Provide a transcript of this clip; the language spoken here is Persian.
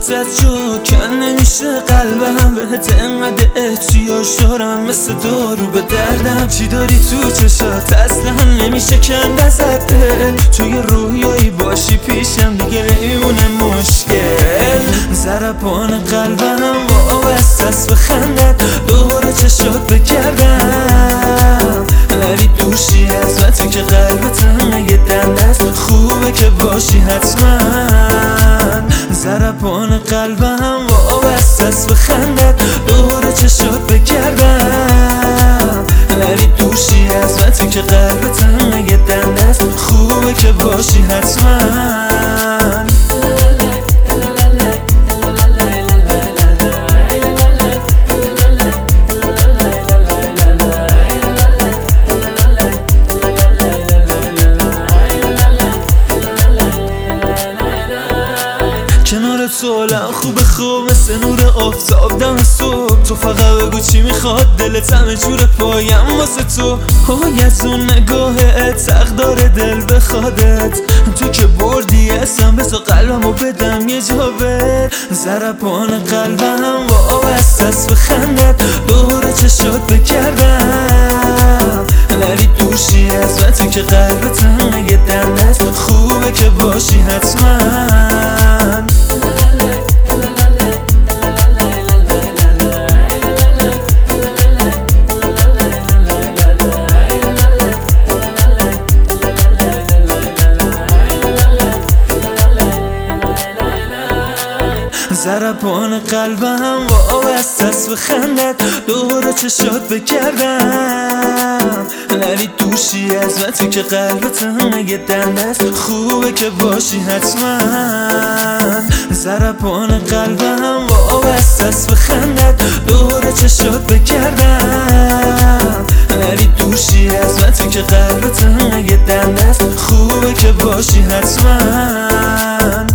واسط شد کن نمیشه قلبم بهت انقدر احتیاج دارم مثل دارو به دردم چی داری تو چشات اصلا نمیشه کند ازت توی رویایی باشی پیشم دیگه نمیمونه مشکل ضربان قلبم واسه بخندت دوباره چشات بکردم ولی دوشی از من تو که قلبتم یه دندت خوبه که باشی حتما ضربان قلبم واسه بخندت دوباره چشات بکردم ولی دوشی از من تو که قلبتم یه دندت خوبه که باشی حتما کنار تو حالم خوبه خوب مثل نور آفتاب دم صبح تو فقط بگو چی میخواد دلت همه جور پایم واسه تو از اون نگاهت حق داره دل بخوادت تو که بردی اسم بسا قلبمو بدم یه جا بر ضربان قلبم واسه بخندت دوباره چشات بکردم ولی دوشی از من تو که قلبتم یه دندت خوبه که باشی حتما ضربان قلبم واسه بخندت دوباره چشات بکردم ولی دوشی از من تو که قلبتم یه دندت خوبه که باشی حتما ضربان قلبم واسه بخندت دوباره چشات بکردم ولی دوشی از من تو که قلبتم یه دندت خوبه که باشی حتما